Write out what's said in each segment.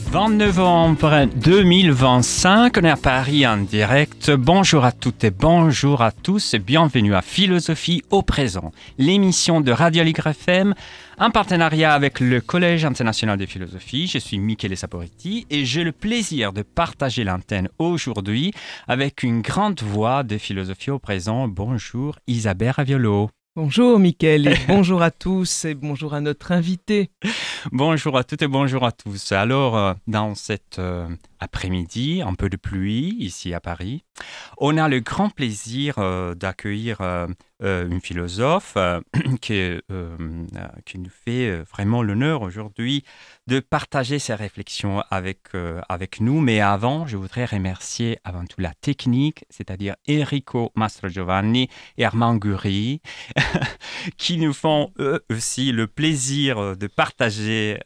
20 novembre 2025, on est à Paris en direct. Bonjour à toutes et bonjour à tous et bienvenue à Philosophie au présent, l'émission de Radio Ligre FM en partenariat avec le Collège international de philosophie. Je suis Michele Saporetti et j'ai le plaisir de partager l'antenne aujourd'hui avec une grande voix de Philosophie au présent. Bonjour Isabelle Raviolo. Bonjour Michele, et bonjour à tous et bonjour à notre invité. Bonjour à toutes et bonjour à tous. Alors, dans cet après-midi, un peu de pluie ici à Paris, on a le grand plaisir d'accueillir une philosophe qui nous fait vraiment l'honneur aujourd'hui de partager ses réflexions avec nous. Mais avant, je voudrais remercier avant tout la technique, c'est-à-dire Enrico Mastrogiovanni et Armand Guri, qui nous font eux aussi le plaisir de partager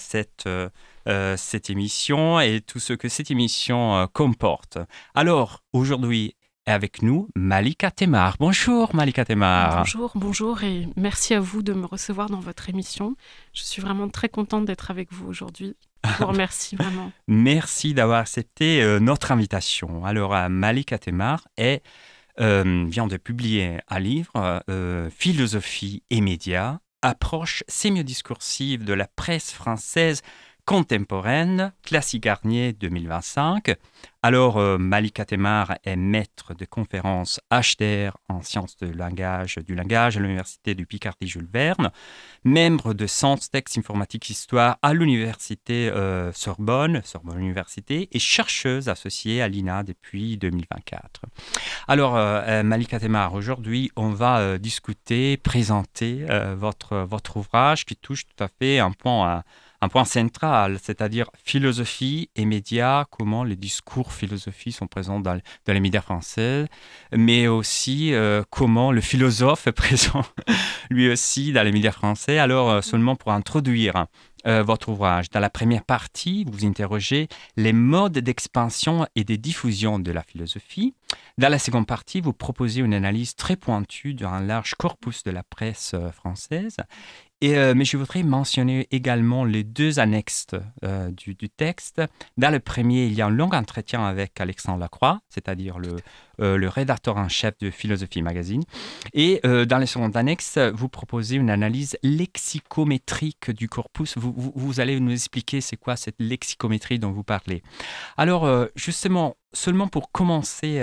cette émission et tout ce que cette émission comporte. Alors, aujourd'hui, est avec nous Malika Temar. Bonjour Malika Temar. Bonjour et merci à vous de me recevoir dans votre émission. Je suis vraiment très contente d'être avec vous aujourd'hui. Je vous remercie vraiment. Merci d'avoir accepté notre invitation. Alors, Malika Temar vient de publier un livre, Philosophie et médias, approche sémio-discursive de la presse française contemporaine, Classique Garnier 2025. Alors, Malika Temar est maître de conférences HDR en sciences du langage à l'Université du Picardie Jules Verne, membre de Sciences Texte Informatique Histoire à l'Université Sorbonne Université, et chercheuse associée à l'INA depuis 2024. Alors, Malika Temar, aujourd'hui, on va discuter, présenter votre ouvrage qui touche tout à fait un point central, c'est-à-dire philosophie et médias, comment les discours philosophiques sont présents dans les médias français, mais aussi comment le philosophe est présent lui aussi dans les médias français. Alors, seulement pour introduire votre ouvrage, dans la première partie, vous interrogez les modes d'expansion et de diffusion de la philosophie. Dans la seconde partie, vous proposez une analyse très pointue d'un large corpus de la presse française. Mais je voudrais mentionner également les deux annexes du texte. Dans le premier, il y a un long entretien avec Alexandre Lacroix, c'est-à-dire le rédacteur en chef de Philosophie Magazine. Et dans la seconde annexe, vous proposez une analyse lexicométrique du corpus. Vous allez nous expliquer c'est quoi cette lexicométrie dont vous parlez. Alors, justement, seulement pour commencer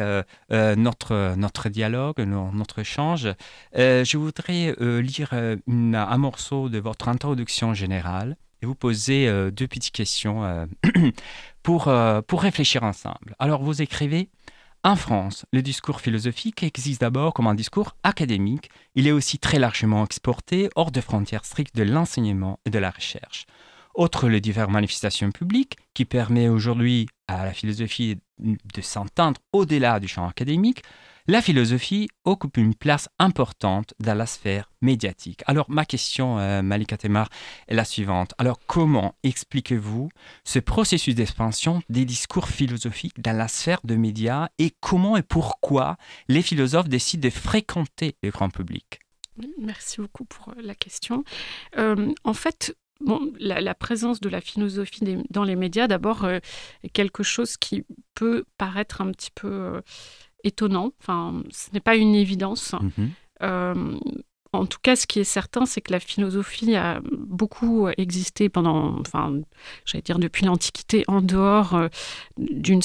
notre dialogue, notre échange, je voudrais lire un morceau de votre introduction générale et vous poser deux petites questions pour réfléchir ensemble. Alors, vous écrivez: en France, le discours philosophique existe d'abord comme un discours académique. Il est aussi très largement exporté hors des frontières strictes de l'enseignement et de la recherche. Outre les diverses manifestations publiques qui permettent aujourd'hui à la philosophie de s'entendre au-delà du champ académique, la philosophie occupe une place importante dans la sphère médiatique. Alors, ma question, Malika Temar, est la suivante. Alors, comment expliquez-vous ce processus d'expansion des discours philosophiques dans la sphère de médias et comment et pourquoi les philosophes décident de fréquenter le grand public? Merci beaucoup pour la question. En fait, la présence de la philosophie dans les médias, d'abord, est quelque chose qui peut paraître un petit peu étonnant. Enfin, ce n'est pas une évidence. En tout cas, ce qui est certain, c'est que la philosophie a beaucoup existé depuis l'Antiquité, en dehors d'un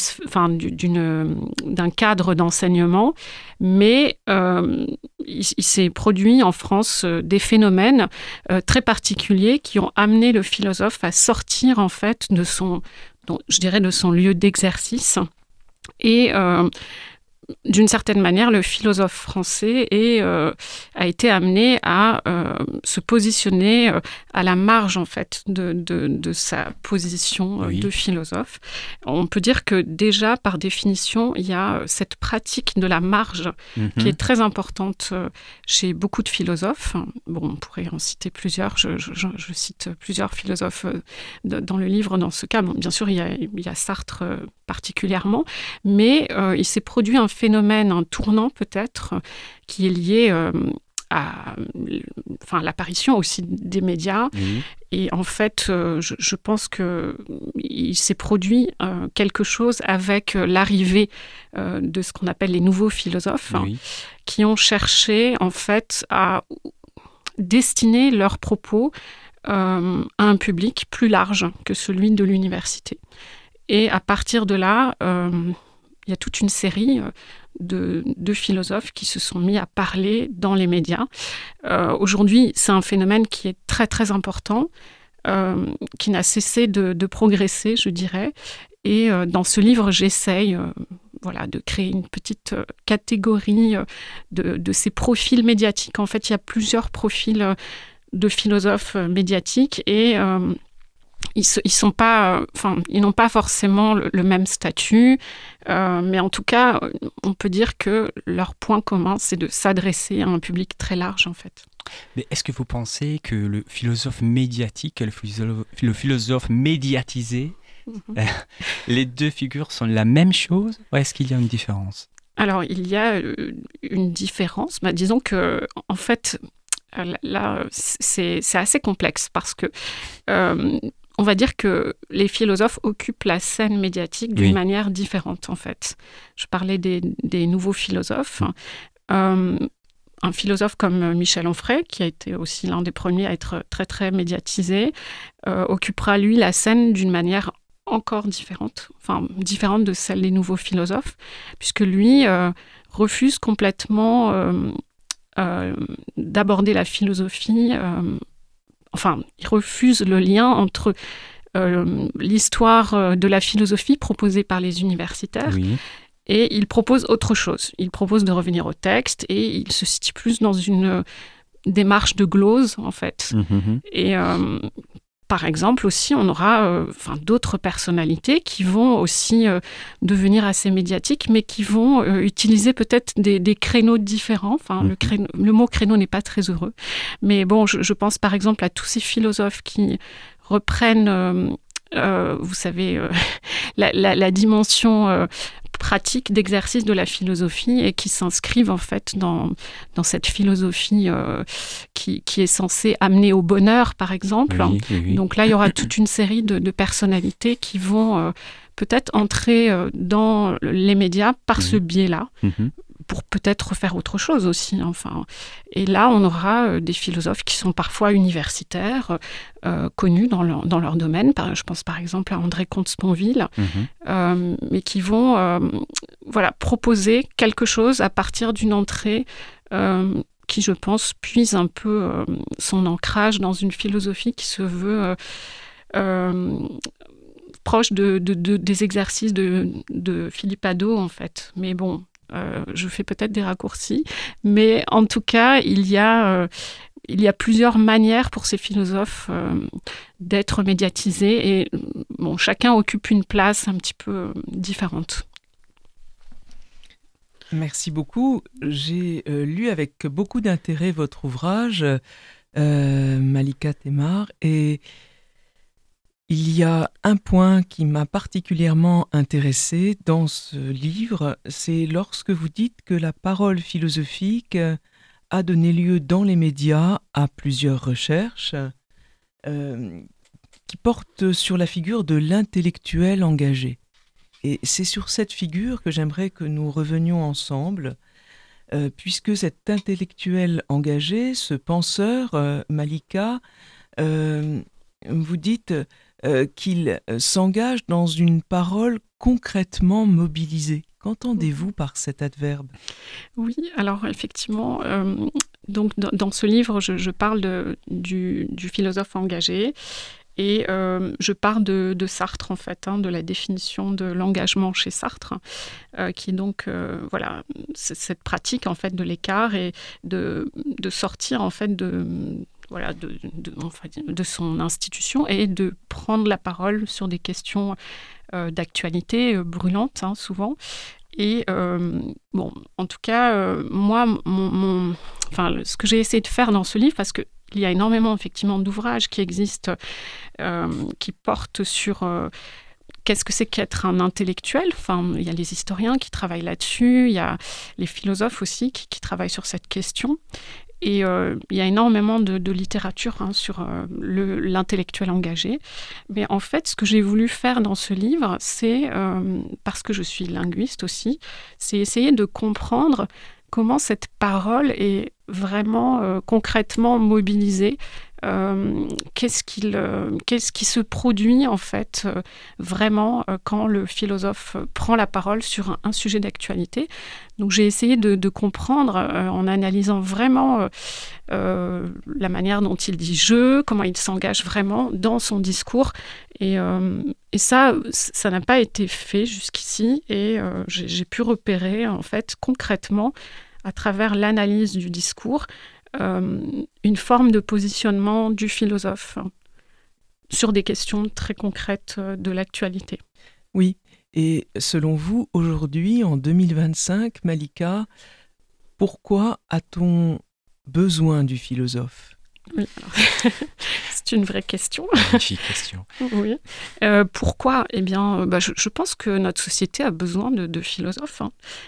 cadre d'enseignement. Mais il s'est produit en France des phénomènes très particuliers qui ont amené le philosophe à sortir, en fait, de son lieu d'exercice. Et d'une certaine manière, le philosophe français a été amené à se positionner à la marge, en fait, de sa position de philosophe. On peut dire que déjà, par définition, il y a cette pratique de la marge qui est très importante chez beaucoup de philosophes. Bon, on pourrait en citer plusieurs. Je cite plusieurs philosophes dans le livre dans ce cas. Bon, bien sûr, il y a Sartre particulièrement, mais il s'est produit un phénomène, un tournant peut-être, qui est lié l'apparition aussi des médias. Oui. Et en fait, je pense qu'il s'est produit quelque chose avec l'arrivée de ce qu'on appelle les nouveaux philosophes, Oui. qui ont cherché en fait à destiner leurs propos à un public plus large que celui de l'université. Et à partir de là, il y a toute une série de philosophes qui se sont mis à parler dans les médias. Aujourd'hui, c'est un phénomène qui est très très important, qui n'a cessé de progresser, je dirais. Et dans ce livre, j'essaye de créer une petite catégorie de ces profils médiatiques. En fait, il y a plusieurs profils de philosophes médiatiques et ils n'ont pas forcément le même statut, mais en tout cas, on peut dire que leur point commun, c'est de s'adresser à un public très large, en fait. Mais est-ce que vous pensez que le philosophe médiatique et le philosophe médiatisé, les deux figures sont la même chose, ou est-ce qu'il y a une différence? Alors, il y a une différence. Disons que, en fait, là, c'est assez complexe parce que on va dire que les philosophes occupent la scène médiatique d'une manière différente, en fait. Je parlais des nouveaux philosophes. Un philosophe comme Michel Onfray, qui a été aussi l'un des premiers à être très, très médiatisé, occupera, lui, la scène d'une manière encore différente de celle des nouveaux philosophes, puisque lui refuse complètement d'aborder la philosophie. Il refuse le lien entre l'histoire de la philosophie proposée par les universitaires et il propose autre chose. Il propose de revenir au texte et il se situe plus dans une démarche de glose, en fait. Et par exemple, aussi, on aura d'autres personnalités qui vont aussi devenir assez médiatiques, mais qui vont utiliser peut-être des créneaux différents. Le mot créneau n'est pas très heureux. Mais bon, je pense par exemple à tous ces philosophes qui reprennent, vous savez, la dimension pratique d'exercice de la philosophie et qui s'inscrivent en fait dans cette philosophie qui est censée amener au bonheur, par exemple. Oui. Donc là, il y aura toute une série de personnalités qui vont peut-être entrer dans les médias par ce biais-là, pour peut-être faire autre chose aussi. Et là, on aura des philosophes qui sont parfois universitaires, connus dans leur domaine. Je pense par exemple à André Comte-Sponville, mais qui vont proposer quelque chose à partir d'une entrée qui, je pense, puise un peu son ancrage dans une philosophie qui se veut proche des exercices de Philippe Hadot, en fait. Mais bon, je fais peut-être des raccourcis, mais en tout cas, il y a plusieurs manières pour ces philosophes d'être médiatisés et chacun occupe une place un petit peu différente. Merci beaucoup. J'ai lu avec beaucoup d'intérêt votre ouvrage, Malika Temar, et il y a un point qui m'a particulièrement intéressée dans ce livre, c'est lorsque vous dites que la parole philosophique a donné lieu dans les médias à plusieurs recherches qui portent sur la figure de l'intellectuel engagé. Et c'est sur cette figure que j'aimerais que nous revenions ensemble, puisque cet intellectuel engagé, ce penseur, Malika, vous dites qu'il s'engage dans une parole concrètement mobilisée. Qu'entendez-vous par cet adverbe ? Oui, alors effectivement, donc dans ce livre, je parle du philosophe engagé et je parle de Sartre, en fait, de la définition de l'engagement chez Sartre, qui est donc cette pratique en fait de l'écart et de sortir en fait de son institution et de prendre la parole sur des questions d'actualité brûlantes, souvent. Et en tout cas, moi, ce que j'ai essayé de faire dans ce livre, parce qu'il y a énormément effectivement d'ouvrages qui existent, qui portent sur qu'est-ce que c'est qu'être un intellectuel. Il y a les historiens qui travaillent là-dessus, il y a les philosophes aussi qui travaillent sur cette question. Et il y a énormément de littérature sur l'intellectuel engagé. Mais en fait, ce que j'ai voulu faire dans ce livre, c'est, parce que je suis linguiste aussi, c'est essayer de comprendre comment cette parole est vraiment concrètement mobilisée. Qu'est-ce qui se produit en fait vraiment quand le philosophe prend la parole sur un sujet d'actualité. Donc j'ai essayé de comprendre en analysant vraiment la manière dont il dit « je », comment il s'engage vraiment dans son discours. Et ça n'a pas été fait jusqu'ici. Et j'ai pu repérer en fait concrètement, à travers l'analyse du discours, une forme de positionnement du philosophe sur des questions très concrètes de l'actualité. Oui, et selon vous, aujourd'hui, en 2025, Malika, pourquoi a-t-on besoin du philosophe ? Oui, c'est une vraie question. Magnifique question. Oui. Pourquoi ? Eh bien, je pense que notre société a besoin de philosophes.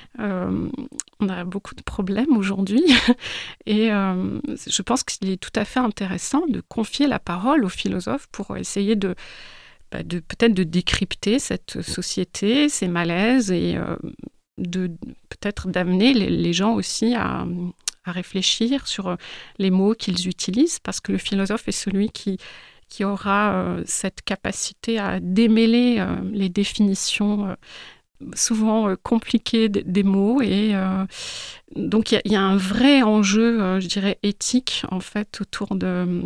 On a beaucoup de problèmes aujourd'hui et je pense qu'il est tout à fait intéressant de confier la parole aux philosophes pour essayer de peut-être de décrypter cette société, ses malaises et peut-être d'amener les gens aussi à réfléchir sur les mots qu'ils utilisent, parce que le philosophe est celui qui aura cette capacité à démêler les définitions souvent compliquées des mots. Et donc, il y a un vrai enjeu, je dirais, éthique, en fait, autour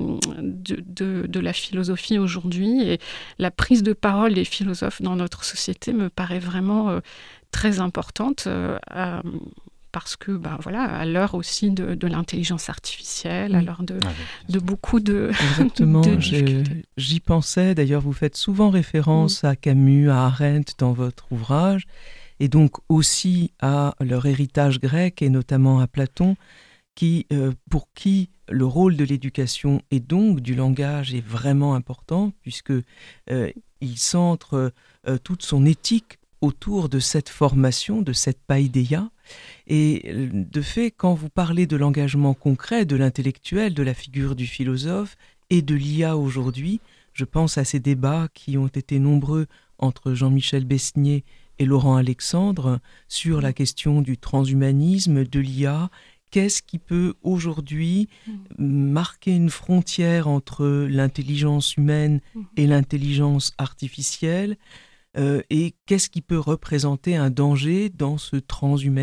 de la philosophie aujourd'hui. Et la prise de parole des philosophes dans notre société me paraît vraiment très importante, parce que, à l'heure aussi de l'intelligence artificielle, à l'heure de beaucoup de... Exactement, j'y pensais. D'ailleurs, vous faites souvent référence à Camus, à Arendt dans votre ouvrage, et donc aussi à leur héritage grec, et notamment à Platon, pour qui le rôle de l'éducation et donc du langage est vraiment important, puisque il centre toute son éthique autour de cette formation, de cette paideia. Et de fait, quand vous parlez de l'engagement concret de l'intellectuel, de la figure du philosophe et de l'IA aujourd'hui, je pense à ces débats qui ont été nombreux entre Jean-Michel Besnier et Laurent Alexandre sur la question du transhumanisme, de l'IA. Qu'est-ce qui peut aujourd'hui marquer une frontière entre l'intelligence humaine et l'intelligence artificielle ? Et qu'est-ce qui peut représenter un danger dans ce transhumanisme ?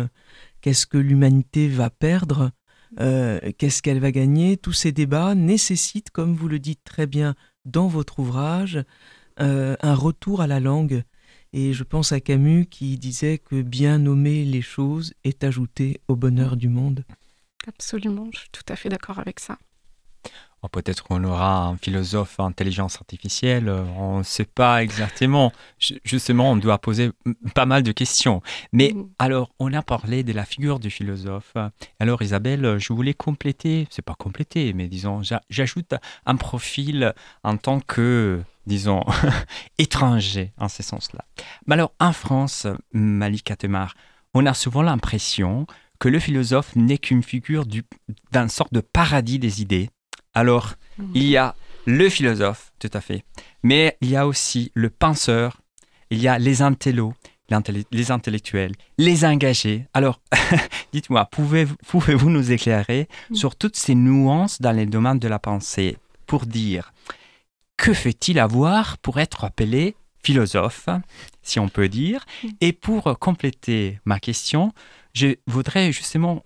Qu'est-ce que l'humanité va perdre ? Qu'est-ce qu'elle va gagner ? Tous ces débats nécessitent, comme vous le dites très bien dans votre ouvrage, un retour à la langue. Et je pense à Camus qui disait que bien nommer les choses est ajouter au bonheur du monde. Absolument, je suis tout à fait d'accord avec ça. Peut-être qu'on aura un philosophe intelligence artificielle, on ne sait pas exactement. Justement, on doit poser pas mal de questions. Mais alors, on a parlé de la figure du philosophe. Alors Isabelle, je voulais compléter, c'est pas compléter, mais disons, j'ajoute un profil en tant que, disons, étranger en ce sens-là. Mais alors, en France, Malika Temar, on a souvent l'impression que le philosophe n'est qu'une figure d'une sorte de paradis des idées. Alors, il y a le philosophe, tout à fait, mais il y a aussi le penseur, il y a les intellos, les intellectuels, les engagés. Alors, dites-moi, pouvez-vous nous éclairer sur toutes ces nuances dans les domaines de la pensée pour dire que fait-il avoir pour être appelé philosophe, si on peut dire. Et pour compléter ma question, je voudrais justement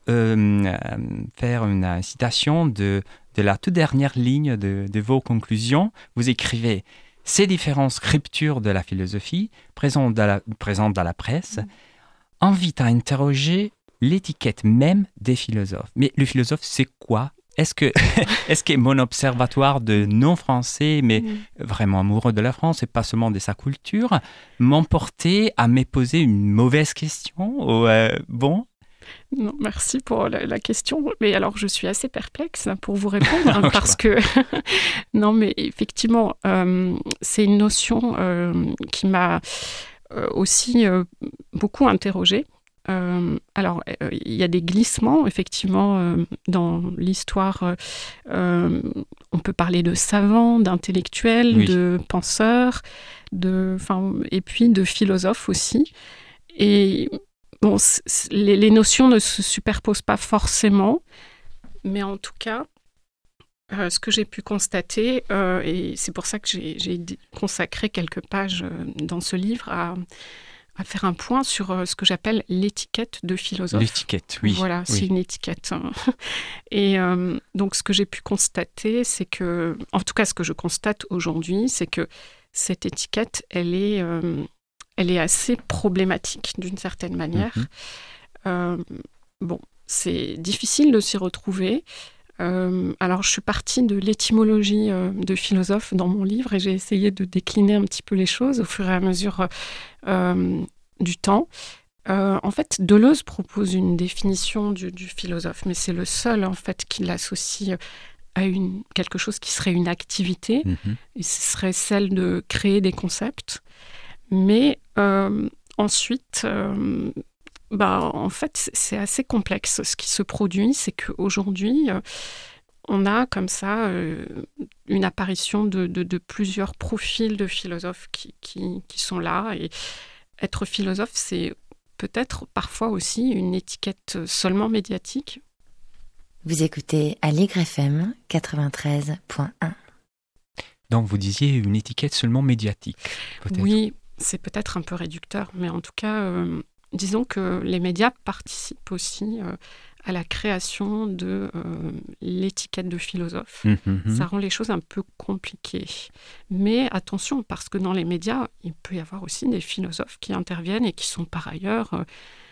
faire une citation de la toute dernière ligne de vos conclusions. Vous écrivez « Ces différentes scriptures de la philosophie présentes dans la presse invitent à interroger l'étiquette même des philosophes. » Mais le philosophe, c'est quoi ? Est-ce que mon observatoire de non-français, mais vraiment amoureux de la France et pas seulement de sa culture, m'emportait à me poser une mauvaise question bon. Non, merci pour la question. Mais alors, je suis assez perplexe pour vous répondre parce que... non, mais effectivement, c'est une notion qui m'a aussi beaucoup interrogée. il y a des glissements, effectivement, dans l'histoire. On peut parler de savants, d'intellectuels, Oui. de penseurs, et puis de philosophes aussi. Et bon, les notions ne se superposent pas forcément, mais en tout cas, ce que j'ai pu constater, et c'est pour ça que j'ai consacré quelques pages dans ce livre à faire un point sur ce que j'appelle l'étiquette de philosophe. L'étiquette, oui. Voilà, oui. c'est une étiquette. Et donc, ce que j'ai pu constater, c'est que, en tout cas, ce que je constate aujourd'hui, c'est que cette étiquette, elle est assez problématique d'une certaine manière. Bon, c'est difficile de s'y retrouver. Alors, je suis partie de l'étymologie de philosophe dans mon livre et j'ai essayé de décliner un petit peu les choses au fur et à mesure du temps. En fait, Deleuze propose une définition du philosophe, mais c'est le seul en fait qui l'associe à quelque chose qui serait une activité, et ce serait celle de créer des concepts. Mais ensuite, en fait, c'est assez complexe. Ce qui se produit, c'est qu'aujourd'hui, on a comme ça une apparition de plusieurs profils de philosophes qui sont là. Et être philosophe, c'est peut-être parfois aussi une étiquette seulement médiatique. Vous écoutez Aligre FM 93.1. Donc vous disiez une étiquette seulement médiatique, peut-être. Oui, c'est peut-être un peu réducteur, mais en tout cas, disons que les médias participent aussi à la création de l'étiquette de philosophe. Ça rend les choses un peu compliquées. Mais attention, parce que dans les médias, il peut y avoir aussi des philosophes qui interviennent et qui sont par ailleurs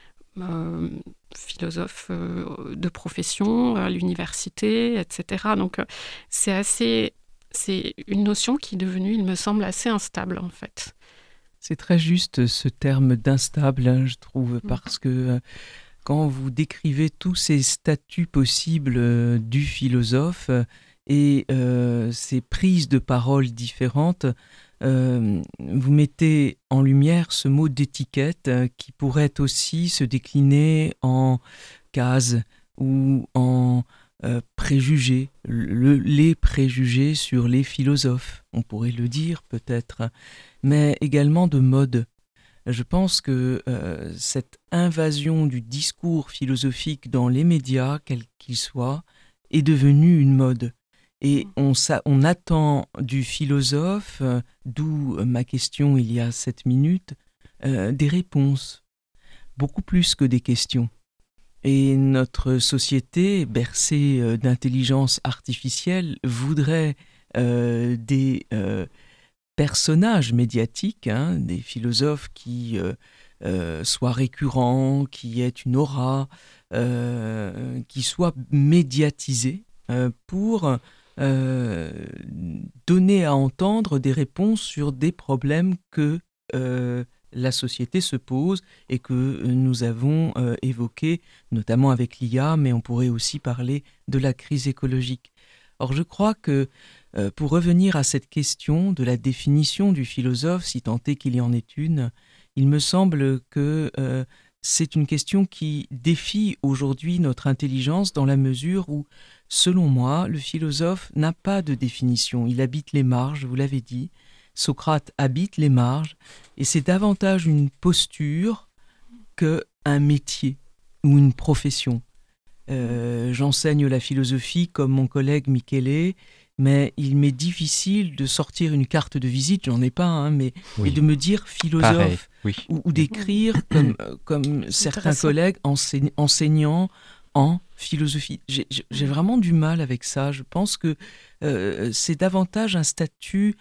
philosophes de profession, à l'université, etc. Donc c'est une notion qui est devenue, il me semble, assez instable en fait. C'est très juste ce terme d'instable, hein, je trouve, parce que quand vous décrivez tous ces statuts possibles du philosophe et ces prises de parole différentes, vous mettez en lumière ce mot d'étiquette qui pourrait aussi se décliner en cases ou en préjugés, les préjugés sur les philosophes, on pourrait le dire peut-être, mais également de mode. Je pense que cette invasion du discours philosophique dans les médias, quel qu'il soit, est devenue une mode. Et on attend du philosophe, d'où ma question il y a 7 minutes, des réponses, beaucoup plus que des questions. Et notre société, bercée d'intelligence artificielle, voudrait des personnages médiatiques, hein, des philosophes qui soient récurrents, qui aient une aura, qui soient médiatisés pour donner à entendre des réponses sur des problèmes que la société se pose et que nous avons évoqués, notamment avec l'IA, mais on pourrait aussi parler de la crise écologique. Or, je crois que pour revenir à cette question de la définition du philosophe, si tant est qu'il y en ait une, il me semble que c'est une question qui défie aujourd'hui notre intelligence dans la mesure où, selon moi, le philosophe n'a pas de définition. Il habite les marges, vous l'avez dit. Socrate habite les marges et c'est davantage une posture qu'un métier ou une profession. J'enseigne la philosophie comme mon collègue Michele, mais il m'est difficile de sortir une carte de visite, j'en ai pas, hein, mais et de me dire philosophe. Pareil, oui. ou d'écrire comme certains collègues enseignants en philosophie. J'ai vraiment du mal avec ça. Je pense que c'est davantage un statut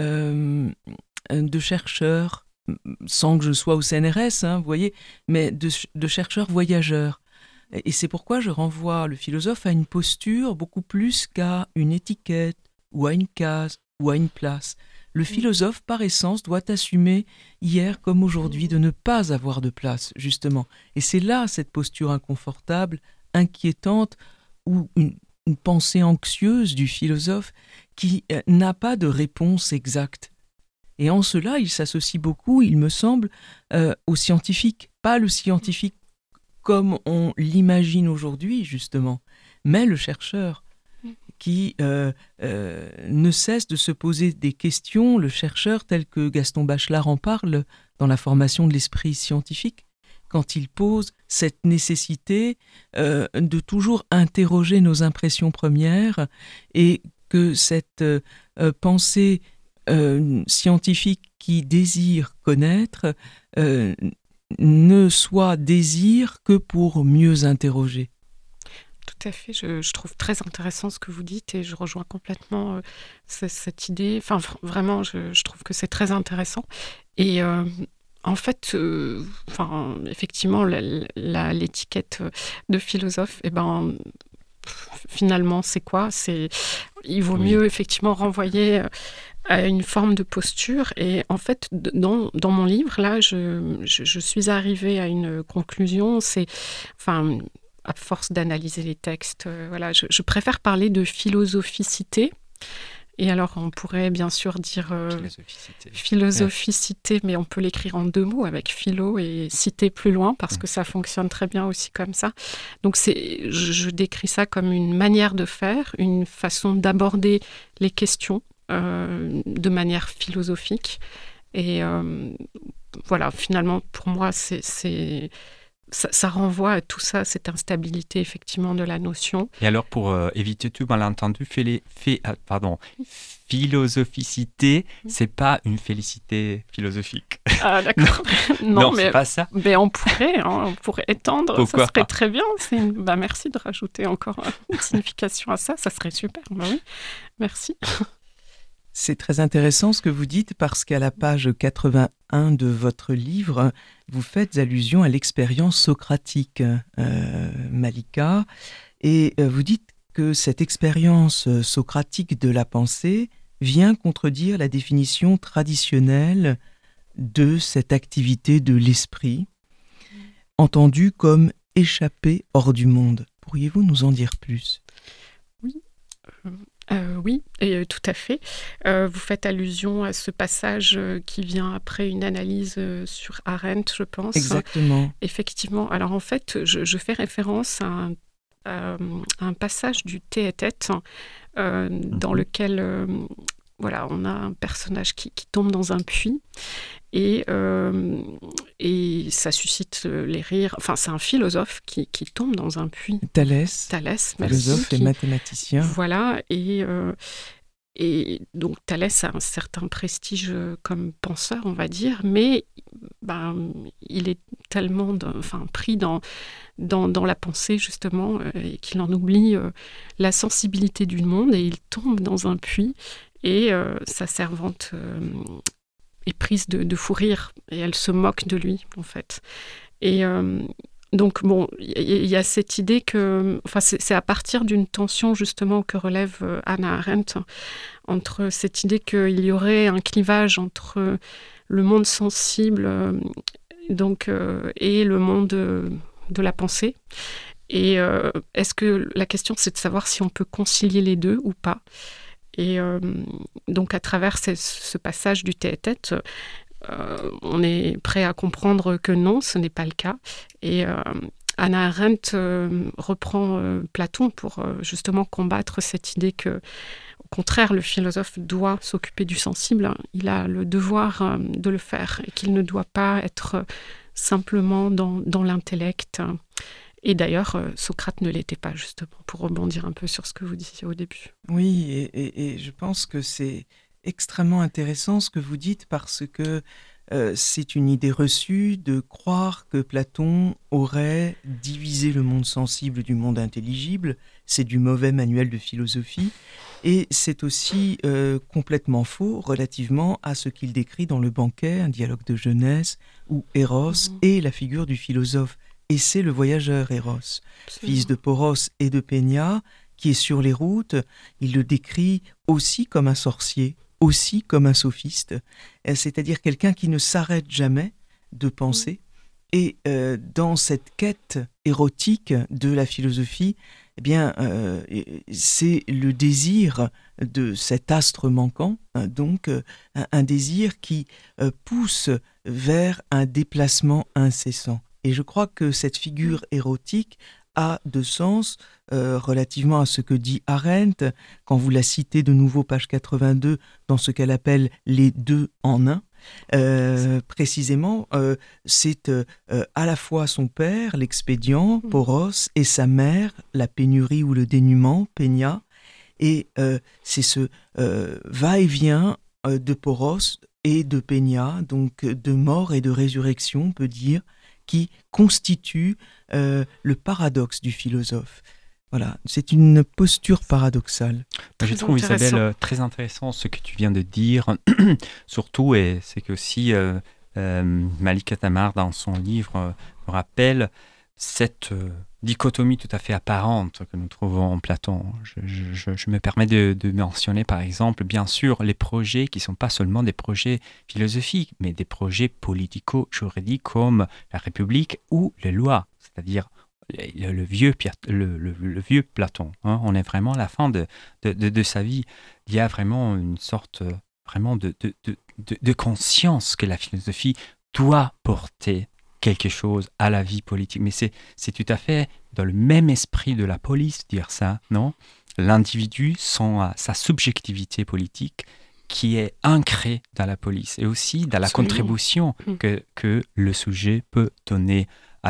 de chercheur, sans que je sois au CNRS, hein, vous voyez, mais de chercheur voyageur. Et c'est pourquoi je renvoie le philosophe à une posture beaucoup plus qu'à une étiquette, ou à une case, ou à une place. Le philosophe, par essence, doit assumer, hier comme aujourd'hui, de ne pas avoir de place, justement. Et c'est là cette posture inconfortable, inquiétante, ou une pensée anxieuse du philosophe qui n'a pas de réponse exacte. Et en cela, il s'associe beaucoup, il me semble, au scientifique. Pas le scientifique comme on l'imagine aujourd'hui, justement, mais le chercheur qui ne cesse de se poser des questions, le chercheur tel que Gaston Bachelard en parle dans la formation de l'esprit scientifique, quand il pose cette nécessité de toujours interroger nos impressions premières et que cette pensée scientifique qui désire connaître ne soit désir que pour mieux interroger. Tout à fait, je trouve très intéressant ce que vous dites et je rejoins complètement cette idée. Enfin, vraiment, je trouve que c'est très intéressant. Et en fait, effectivement, l'étiquette de philosophe, finalement, c'est quoi ? Il vaut mieux effectivement renvoyer à une forme de posture. Et en fait, dans mon livre, là, je suis arrivée à une conclusion. À force d'analyser les textes, je préfère parler de philosophicité. Et alors, on pourrait bien sûr dire philosophicité, mais on peut l'écrire en 2 mots, avec philo et cité plus loin, parce que ça fonctionne très bien aussi comme ça. Donc, je décris ça comme une manière de faire, une façon d'aborder les questions de manière philosophique. Et finalement, pour moi, ça renvoie à tout ça, cette instabilité effectivement de la notion. Et alors, pour éviter tout malentendu, philosophicité, c'est pas une félicité philosophique. Ah d'accord. non, mais c'est pas ça. Mais on pourrait étendre. Pourquoi ça serait pas très bien. Merci de rajouter encore une signification à ça. Ça serait super. Oui, merci. C'est très intéressant ce que vous dites parce qu'à la page 81 de votre livre, vous faites allusion à l'expérience socratique, Malika, et vous dites que cette expérience socratique de la pensée vient contredire la définition traditionnelle de cette activité de l'esprit, entendue comme échapper hors du monde. Pourriez-vous nous en dire plus ? Oui, tout à fait. Vous faites allusion à ce passage qui vient après une analyse sur Arendt, je pense. Exactement. Effectivement. Alors en fait, je fais référence à un passage du Thé et Tête dans lequel on a un personnage qui tombe dans un puits et ça suscite les rires. Enfin, c'est un philosophe qui tombe dans un puits. Thalès, philosophe et mathématicien. Voilà, et donc Thalès a un certain prestige comme penseur, on va dire, mais il est tellement pris dans la pensée, justement, et qu'il en oublie la sensibilité du monde, et il tombe dans un puits, et sa servante est prise de fou rire, et elle se moque de lui, en fait. Et donc, il y a cette idée que... c'est à partir d'une tension, justement, que relève Hannah Arendt, entre cette idée qu'il y aurait un clivage entre le monde sensible et le monde de la pensée. Et est-ce que la question, c'est de savoir si on peut concilier les deux ou pas. Et donc, à travers ce passage du Thé et Tête, on est prêt à comprendre que non, ce n'est pas le cas. Et Hannah Arendt reprend Platon pour justement combattre cette idée que, au contraire, le philosophe doit s'occuper du sensible. Il a le devoir de le faire et qu'il ne doit pas être simplement dans l'intellect. Et d'ailleurs, Socrate ne l'était pas, justement, pour rebondir un peu sur ce que vous disiez au début. Oui, et je pense que c'est extrêmement intéressant ce que vous dites parce que c'est une idée reçue de croire que Platon aurait divisé le monde sensible du monde intelligible. C'est du mauvais manuel de philosophie. Et c'est aussi complètement faux relativement à ce qu'il décrit dans Le Banquet, un dialogue de jeunesse, où Eros est la figure du philosophe. Et c'est le voyageur Eros, fils de Poros et de Pénia, qui est sur les routes. Il le décrit aussi comme un sorcier, aussi comme un sophiste, c'est-à-dire quelqu'un qui ne s'arrête jamais de penser. Et dans cette quête érotique de la philosophie, eh bien, c'est le désir de cet astre manquant, donc un désir qui pousse vers un déplacement incessant. Et je crois que cette figure érotique a de sens relativement à ce que dit Arendt, quand vous la citez de nouveau, page 82, dans ce qu'elle appelle les deux en un. Précisément, c'est à la fois son père, l'expédient, Poros, et sa mère, la pénurie ou le dénuement, Peña, et c'est ce va-et-vient de Poros et de Peña, donc de mort et de résurrection, on peut dire, qui constitue le paradoxe du philosophe. Voilà, c'est une posture paradoxale. Je trouve, Isabelle, très intéressant ce que tu viens de dire, surtout, et c'est que aussi Malika Tamar, dans son livre, me rappelle cette dichotomie tout à fait apparente que nous trouvons en Platon. Je me permets de mentionner, par exemple, bien sûr, les projets qui ne sont pas seulement des projets philosophiques, mais des projets politico-juridiques comme la République ou les lois, c'est-à-dire le vieux Platon. Hein. On est vraiment à la fin de sa vie. Il y a vraiment une sorte vraiment de conscience que la philosophie doit porter quelque chose à la vie politique. Mais c'est tout à fait dans le même esprit de la police dire ça, non ? L'individu, sa subjectivité politique qui est ancrée dans la police et aussi dans la contribution que le sujet peut donner à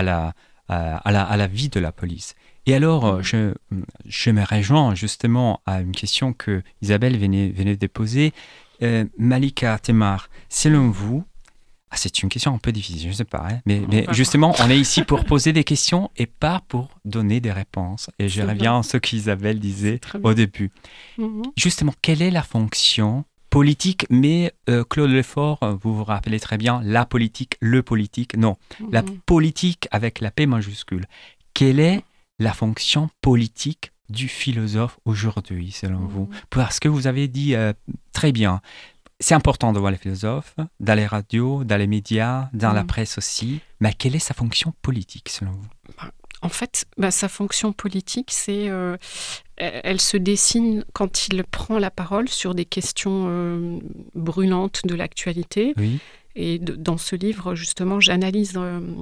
la vie de la police. Et alors, je me rejoins justement à une question que Isabelle venait de poser. Malika Tamar, selon vous, c'est une question un peu difficile, je ne sais pas, hein, mais justement, on est ici pour poser des questions et pas pour donner des réponses. Et je reviens à ce qu'Isabelle disait au début. Justement, quelle est la fonction politique, mais Claude Lefort, vous vous rappelez très bien, la politique, le politique, non, la politique avec la P majuscule. Quelle est la fonction politique du philosophe aujourd'hui, selon vous ? Parce que vous avez dit très bien, c'est important de voir les philosophes, dans les radios, dans les médias, dans la presse aussi, mais quelle est sa fonction politique, selon vous ? En fait, sa fonction politique, elle se dessine quand il prend la parole sur des questions brûlantes de l'actualité. Oui. Et dans ce livre, justement, j'analyse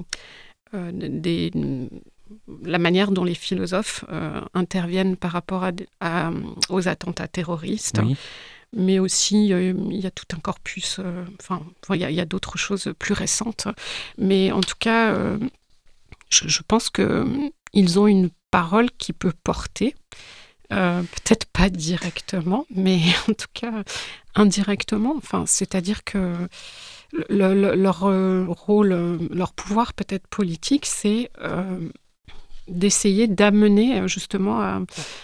la manière dont les philosophes interviennent par rapport aux attentats terroristes. Oui. Mais aussi, il y a tout un corpus, il y a d'autres choses plus récentes. Mais en tout cas, je pense qu'ils ont une parole qui peut porter, peut-être pas directement, mais en tout cas indirectement. C'est-à-dire que leur rôle, leur pouvoir peut-être politique, c'est d'essayer d'amener justement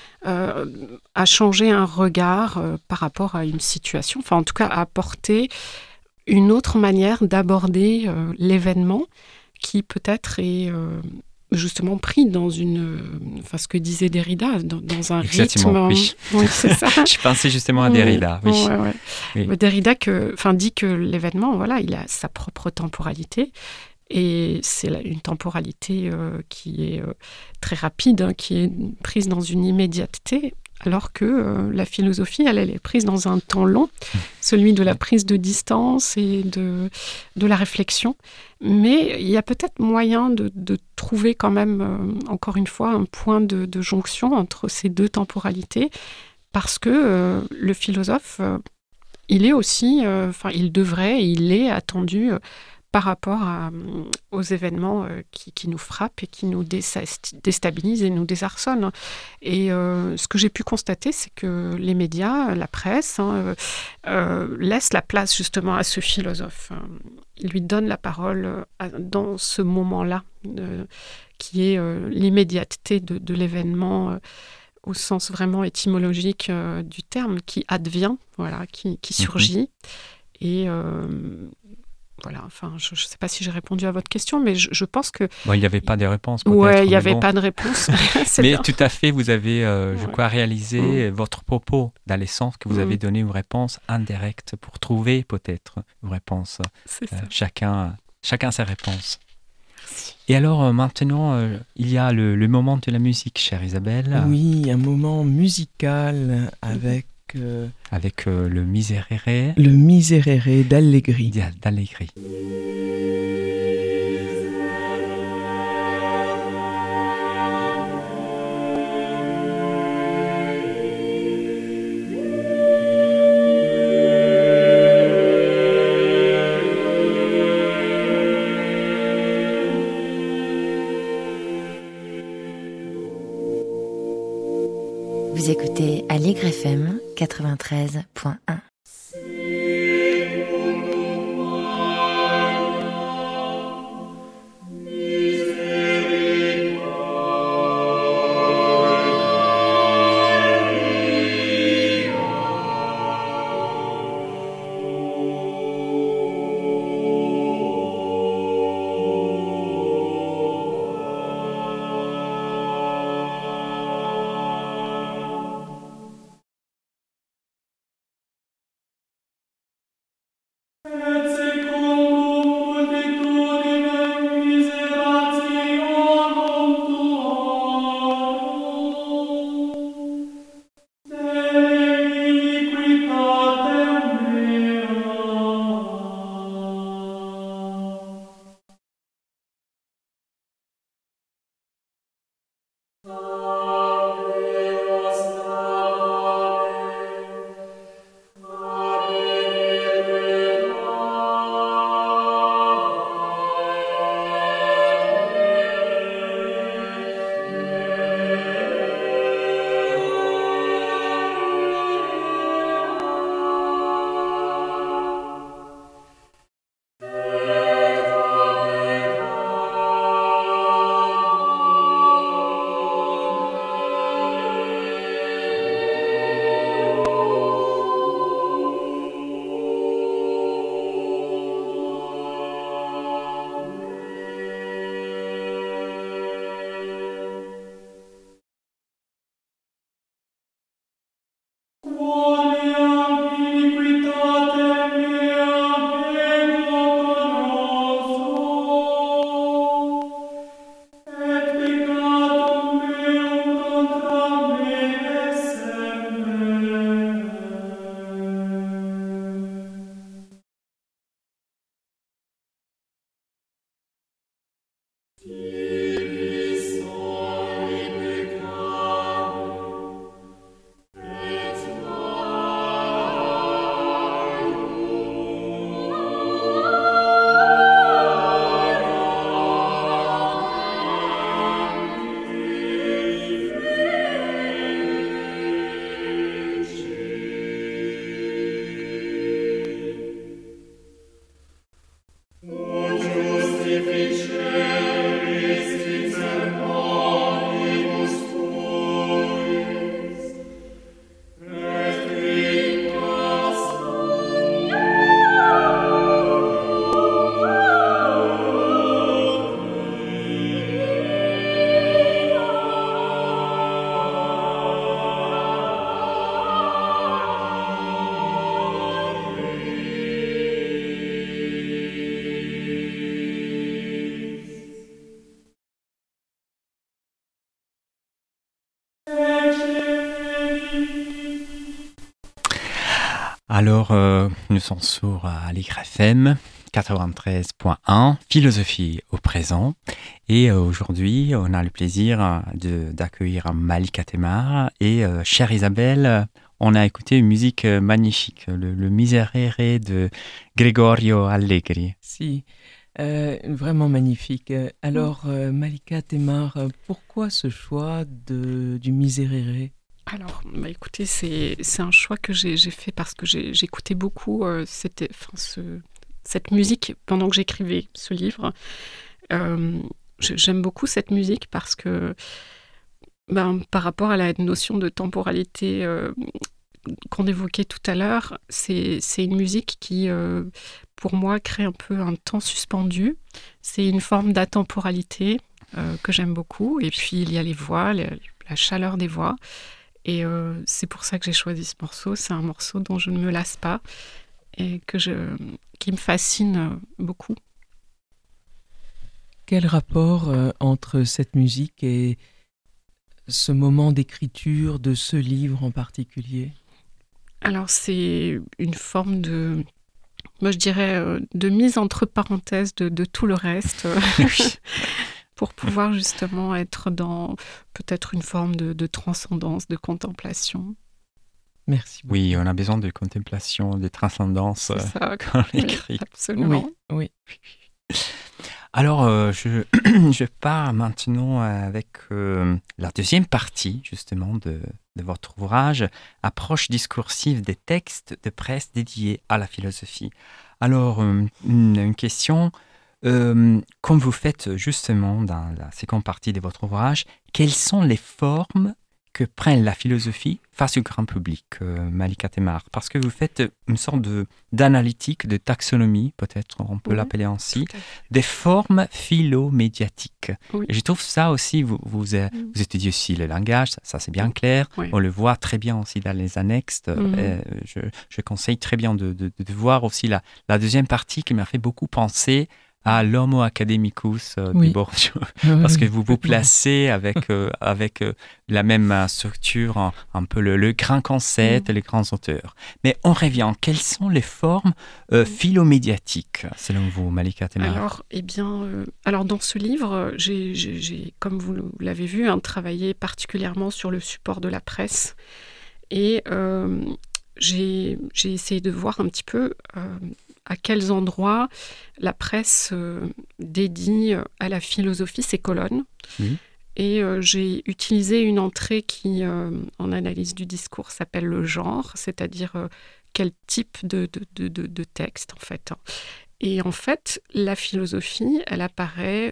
à changer un regard par rapport à une situation, en tout cas à apporter une autre manière d'aborder l'événement qui peut-être est justement pris dans ce que disait Derrida, dans un Exactement, rythme. Oui, c'est ça. Je pensais justement à Derrida. Oui. Ouais. Oui. Derrida dit que l'événement, il a sa propre temporalité. Et c'est une temporalité qui est très rapide, qui est prise dans une immédiateté, alors que la philosophie, elle est prise dans un temps long, celui de la prise de distance et de la réflexion. Mais il y a peut-être moyen de trouver quand même, encore une fois, un point de jonction entre ces deux temporalités, parce que le philosophe, il est aussi, il est attendu par rapport aux événements qui nous frappent et qui nous déstabilisent et nous désarçonnent. Et ce que j'ai pu constater, c'est que les médias, la presse, laissent la place justement à ce philosophe. Ils lui donnent la parole dans ce moment-là, qui est l'immédiateté de l'événement au sens vraiment étymologique du terme, qui advient, qui surgit. Et voilà, je ne sais pas si j'ai répondu à votre question, mais je pense que... il n'y avait pas de réponse. Oui, il n'y avait pas de réponse. Mais bien. Tout à fait, vous avez, je crois, réalisé votre propos dans le sens que vous avez donné une réponse indirecte pour trouver peut-être une réponse. C'est ça. Chacun sa réponse. Merci. Et alors, maintenant, il y a le moment de la musique, chère Isabelle. Oui, un moment musical avec le Miserere. Le Miserere d'Allegri. D'Allegri. Aligre FM 93.1. Alors, nous sommes sur Aligre FM 93.1, philosophie au présent. Et aujourd'hui, on a le plaisir d'accueillir Malika Temar. Et chère Isabelle, on a écouté une musique magnifique, le Miserere de Gregorio Allegri. Si, vraiment magnifique. Alors, Malika Temar, pourquoi ce choix du Miserere ? Alors, écoutez, c'est un choix que j'ai fait parce que j'écoutais beaucoup cette musique pendant que j'écrivais ce livre. J'aime beaucoup cette musique parce que, par rapport à la notion de temporalité qu'on évoquait tout à l'heure, c'est une musique qui, pour moi, crée un peu un temps suspendu. C'est une forme d'atemporalité que j'aime beaucoup. Et puis, il y a les voix, la chaleur des voix. Et c'est pour ça que j'ai choisi ce morceau. C'est un morceau dont je ne me lasse pas et qui me fascine beaucoup. Quel rapport entre cette musique et ce moment d'écriture de ce livre en particulier ? Alors, c'est une forme de, moi je dirais, de mise entre parenthèses de tout le reste. Pour pouvoir justement être dans peut-être une forme de transcendance, de contemplation. Merci beaucoup. Oui, on a besoin de contemplation, de transcendance quand on écrit. Absolument. Oui. Alors, je pars maintenant avec la deuxième partie, justement, de de votre ouvrage, approche discursive des textes de presse dédiés à la philosophie. Alors, une question, comme vous faites justement dans la seconde partie de votre ouvrage, quelles sont les formes que prenne la philosophie face au grand public, Malika Temar? Parce que vous faites une sorte d'analytique, de taxonomie, peut-être on peut l'appeler ainsi, des formes philo-médiatiques. Oui. Et je trouve ça aussi, vous étudiez aussi le langage, ça c'est bien clair, on le voit très bien aussi dans les annexes. Je conseille très bien de voir aussi la deuxième partie qui m'a fait beaucoup penser à l'Homo academicus de Bourdieu, parce que vous vous placez avec la même structure, un peu le grand concept, les grands auteurs. Mais on revient, quelles sont les formes philomédiatiques, selon vous, Malika Temar? Alors, dans ce livre, j'ai, comme vous l'avez vu, travaillé particulièrement sur le support de la presse. Et j'ai essayé de voir un petit peu à quels endroits la presse dédie à la philosophie ses colonnes. Et j'ai utilisé une entrée qui, en analyse du discours, s'appelle le genre, c'est-à-dire quel type de texte, en fait. Et en fait, la philosophie, elle apparaît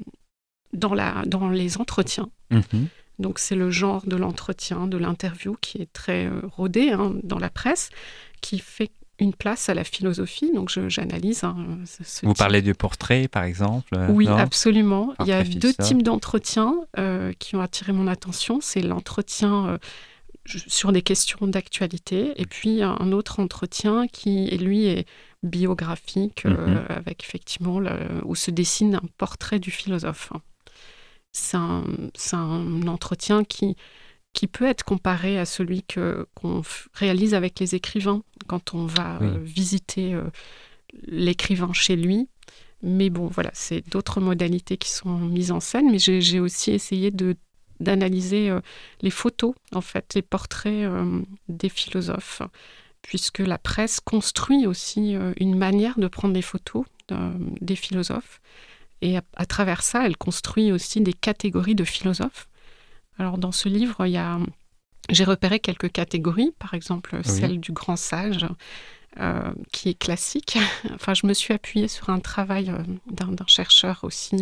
dans les entretiens. Donc, c'est le genre de l'entretien, de l'interview qui est très rodé dans la presse, qui fait une place à la philosophie. Donc, j'analyse ce Vous type. parlez de portrait, par exemple? Oui, non? absolument. Portrait Il y a philosophe. 2 types d'entretiens qui ont attiré mon attention. C'est l'entretien sur des questions d'actualité, et puis un autre entretien qui, lui, est biographique, avec effectivement, où se dessine un portrait du philosophe. C'est un entretien qui peut être comparé à celui qu'on réalise avec les écrivains quand on va visiter l'écrivain chez lui. Mais bon, voilà, c'est d'autres modalités qui sont mises en scène. Mais j'ai aussi essayé d'analyser les photos, en fait, les portraits des philosophes, puisque la presse construit aussi une manière de prendre des photos des philosophes. Et à travers ça, elle construit aussi des catégories de philosophes. Alors, dans ce livre, j'ai repéré quelques catégories, par exemple celle du grand sage, qui est classique. Enfin, je me suis appuyée sur un travail d'un chercheur aussi,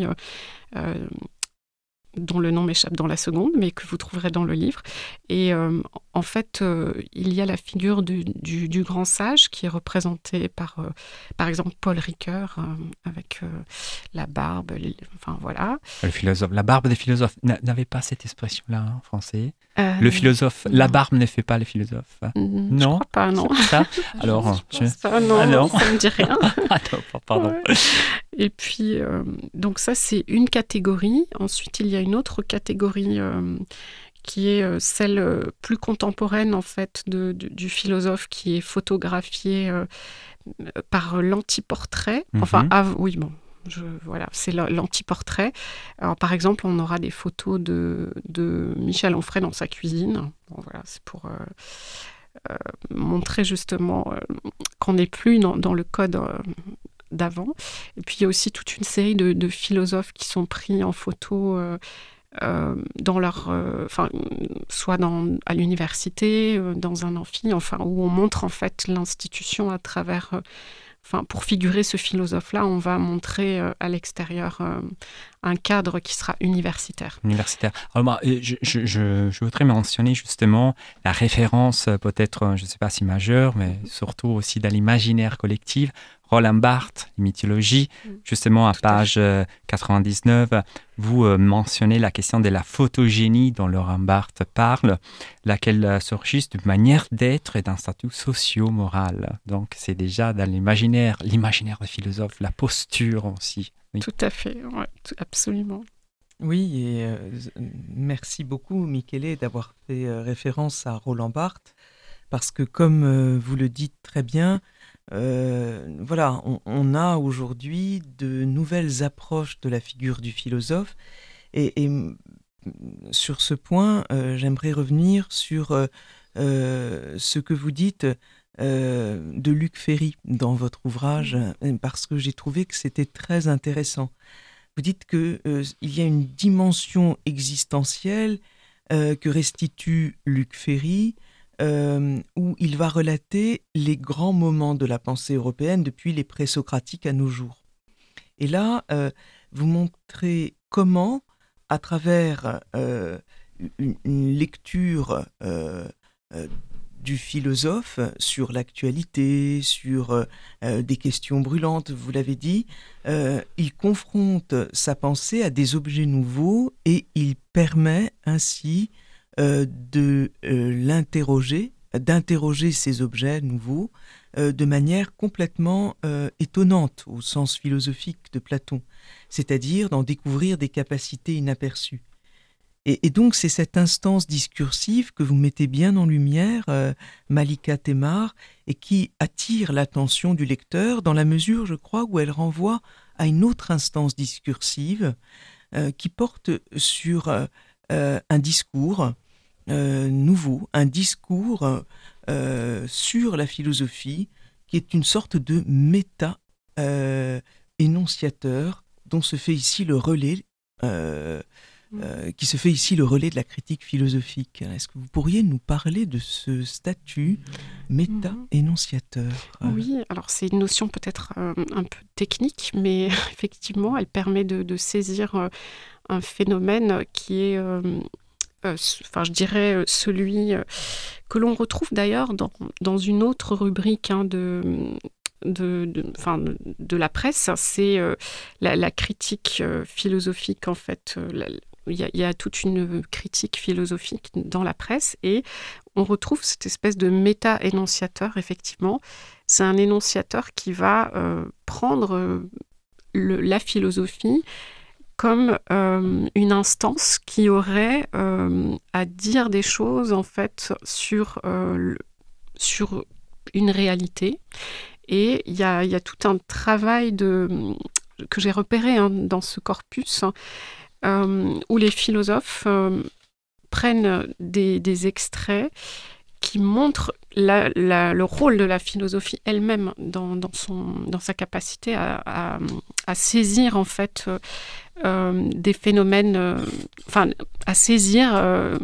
dont le nom m'échappe dans la seconde, mais que vous trouverez dans le livre. Et en fait, il y a la figure du grand sage qui est représentée par exemple, Paul Ricoeur, avec la barbe, enfin voilà. Le philosophe, la barbe des philosophes, n'avait pas cette expression-là en français. Le philosophe, la barbe ne fait pas le philosophe. Non, je crois pas, non. C'est ça. Alors, non, ça me dit rien. Pardon. Ouais. Et puis, donc ça, c'est une catégorie. Ensuite, il y a une autre catégorie qui est celle plus contemporaine, en fait, du philosophe, qui est photographié par l'antiportrait. Enfin, voilà, c'est l'antiportrait. Alors, par exemple, on aura des photos de Michel Onfray dans sa cuisine. Bon, voilà, c'est pour montrer justement qu'on n'est plus dans le code d'avant. Et puis, il y a aussi toute une série de philosophes qui sont pris en photo dans leur, soit à l'université, dans un amphi, où on montre en fait l'institution à travers. Pour figurer ce philosophe-là, on va montrer à l'extérieur un cadre qui sera universitaire. Alors, je voudrais mentionner justement la référence, peut-être, je ne sais pas si majeure, mais surtout aussi dans l'imaginaire collectif. Roland Barthes, mythologie, justement à page 99, vous mentionnez la question de la photogénie dont Roland Barthes parle, laquelle surgit d'une manière d'être et d'un statut socio-moral. Donc c'est déjà dans l'imaginaire des philosophes, la posture aussi. Oui. Tout à fait, ouais, absolument. Oui, et merci beaucoup, Michele, d'avoir fait référence à Roland Barthes, parce que comme vous le dites très bien, voilà, on a aujourd'hui de nouvelles approches de la figure du philosophe, et sur ce point, j'aimerais revenir sur ce que vous dites de Luc Ferry dans votre ouvrage, parce que j'ai trouvé que c'était très intéressant. Vous dites qu'il y a une dimension existentielle que restitue Luc Ferry, où il va relater les grands moments de la pensée européenne depuis les présocratiques à nos jours. Et là, vous montrez comment, à travers une lecture du philosophe sur l'actualité, sur des questions brûlantes, vous l'avez dit, il confronte sa pensée à des objets nouveaux et il permet ainsi d'interroger ces objets nouveaux de manière complètement étonnante au sens philosophique de Platon, c'est-à-dire d'en découvrir des capacités inaperçues. Et donc, c'est cette instance discursive que vous mettez bien en lumière, Malika Temar, et qui attire l'attention du lecteur dans la mesure, je crois, où elle renvoie à une autre instance discursive qui porte sur un discours nouveau, un discours sur la philosophie, qui est une sorte de méta-énonciateur dont se fait ici le relais qui se fait ici le relais de la critique philosophique. Est-ce que vous pourriez nous parler de ce statut méta-énonciateur ? Oui, alors c'est une notion peut-être un peu technique, mais effectivement, elle permet de saisir un phénomène qui est, je dirais, celui que l'on retrouve d'ailleurs dans une autre rubrique de la presse, c'est la critique philosophique en fait. Il y a toute une critique philosophique dans la presse et on retrouve cette espèce de méta-énonciateur, effectivement. C'est un énonciateur qui va prendre la philosophie comme une instance qui aurait à dire des choses en fait sur une réalité. Et il y a tout un travail que j'ai repéré dans ce corpus où les philosophes prennent des extraits qui montrent le rôle de la philosophie elle-même dans sa capacité à saisir en fait des phénomènes, à saisir